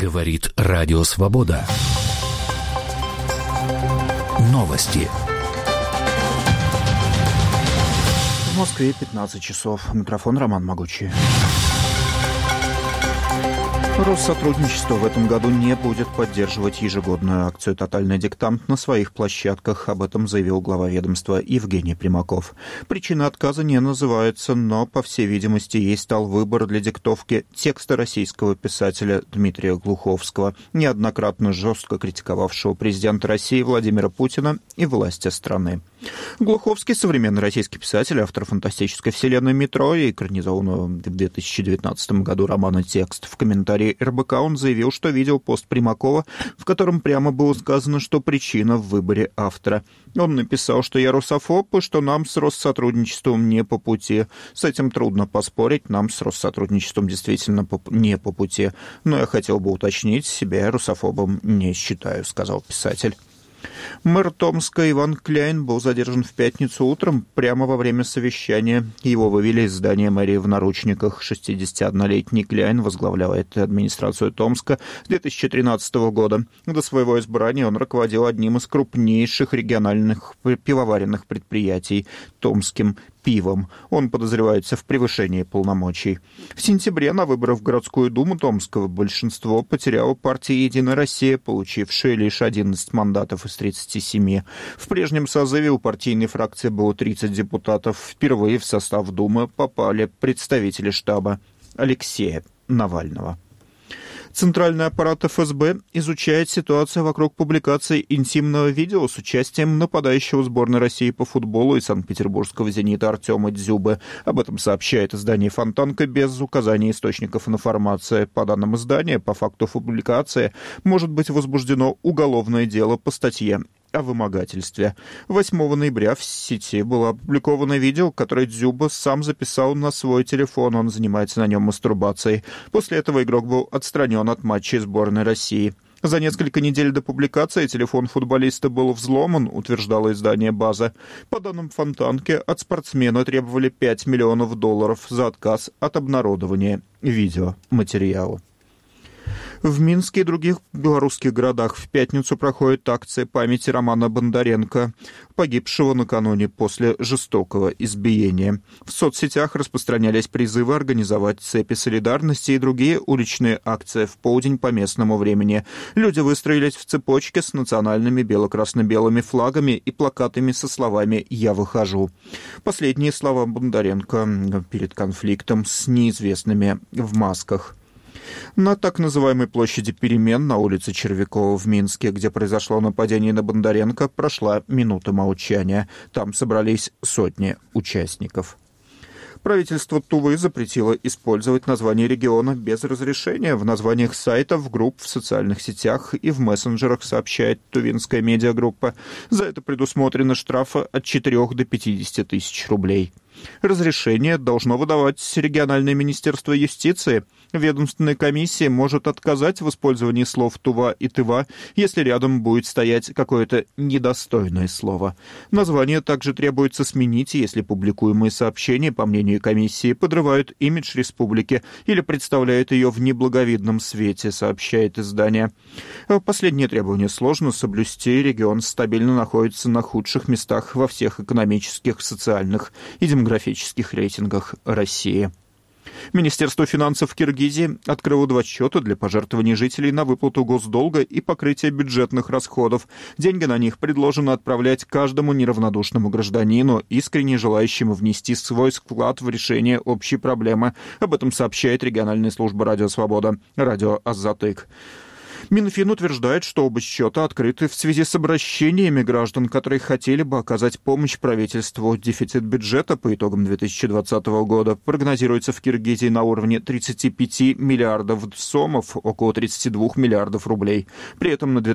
Говорит Радио Свобода. Новости. В Москве 15 часов. Микрофон Роман Могучий. Россотрудничество в этом году не будет поддерживать ежегодную акцию «Тотальный диктант» на своих площадках. Об этом заявил глава ведомства Евгений Примаков. Причина отказа не называется, но, по всей видимости, ей стал выбор для диктовки текста российского писателя Дмитрия Глуховского, неоднократно жестко критиковавшего президента России Владимира Путина и власти страны. Глуховский — современный российский писатель, автор фантастической вселенной «Метро» и экранизованного в 2019 году романа «Текст». В комментарии РБК он заявил, что видел пост Примакова, в котором прямо было сказано, что причина в выборе автора. Он написал, что я русофоб и что нам с Россотрудничеством не по пути. С этим трудно поспорить, нам с Россотрудничеством действительно не по пути. Но я хотел бы уточнить, себя я русофобом не считаю, сказал писатель. Мэр Томска Иван Кляйн был задержан в пятницу утром прямо во время совещания. Его вывели из здания мэрии в наручниках. 61-летний Кляйн возглавляет администрацию Томска с 2013 года. До своего избрания он руководил одним из крупнейших региональных пивоваренных предприятий – Томским пивом. Он подозревается в превышении полномочий. В сентябре на выборах в городскую думу Томского большинство потеряла партия «Единая Россия», получившая лишь 11 мандатов из 37. В прежнем созыве у партийной фракции было 30 депутатов. Впервые в состав Думы попали представители штаба Алексея Навального. Центральный аппарат ФСБ изучает ситуацию вокруг публикации интимного видео с участием нападающего сборной России по футболу и санкт-петербургского «Зенита» Артема Дзюбы. Об этом сообщает издание «Фонтанка» без указания источников информации. По данным издания, по факту публикации может быть возбуждено уголовное дело по статье о вымогательстве. 8 ноября в сети было опубликовано видео, которое Дзюба сам записал на свой телефон. Он занимается на нем мастурбацией. После этого игрок был отстранен от матчей сборной России. За несколько недель до публикации телефон футболиста был взломан, утверждало издание «База». По данным Фонтанки, от спортсмена требовали $5 миллионов за отказ от обнародования видеоматериала. В Минске и других белорусских городах в пятницу проходит акция памяти Романа Бондаренко, погибшего накануне после жестокого избиения. В соцсетях распространялись призывы организовать цепи солидарности и другие уличные акции в полдень по местному времени. Люди выстроились в цепочке с национальными бело-красно-белыми флагами и плакатами со словами «Я выхожу». Последние слова Бондаренко перед конфликтом с неизвестными в масках. На так называемой площади перемен на улице Червякова в Минске, где произошло нападение на Бондаренко, прошла минута молчания. Там собрались сотни участников. Правительство Тувы запретило использовать название региона без разрешения в названиях сайтов, групп в социальных сетях и в мессенджерах, сообщает тувинская медиагруппа. За это предусмотрены штрафы от 4 до 50 тысяч рублей. Разрешение должно выдавать региональное министерство юстиции. Ведомственная комиссия может отказать в использовании слов «Тува» и «Тыва», если рядом будет стоять какое-то недостойное слово. Название также требуется сменить, если публикуемые сообщения, по мнению комиссии, подрывают имидж республики или представляют ее в неблаговидном свете, сообщает издание. Последнее требование сложно соблюсти. Регион стабильно находится на худших местах во всех экономических, социальных и демографических рейтингах России. Министерство финансов Киргизии открыло 2 счета для пожертвований жителей на выплату госдолга и покрытие бюджетных расходов. Деньги на них предложено отправлять каждому неравнодушному гражданину, искренне желающему внести свой вклад в решение общей проблемы. Об этом сообщает региональная служба «Радио Свобода», радио «Азатык». Минфин утверждает, что оба счета открыты в связи с обращениями граждан, которые хотели бы оказать помощь правительству. Дефицит бюджета по итогам 2020 года прогнозируется в Киргизии на уровне 35 миллиардов сомов, около 32 миллиардов рублей. При этом на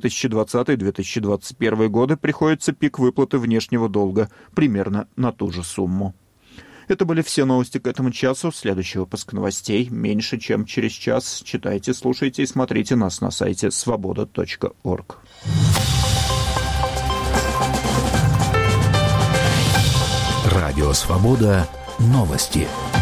2020-2021 годы приходится пик выплаты внешнего долга примерно на ту же сумму. Это были все новости к этому часу. Следующий выпуск новостей меньше, чем через час. Читайте, слушайте и смотрите нас на сайте svoboda.org. Радио «Свобода». Новости.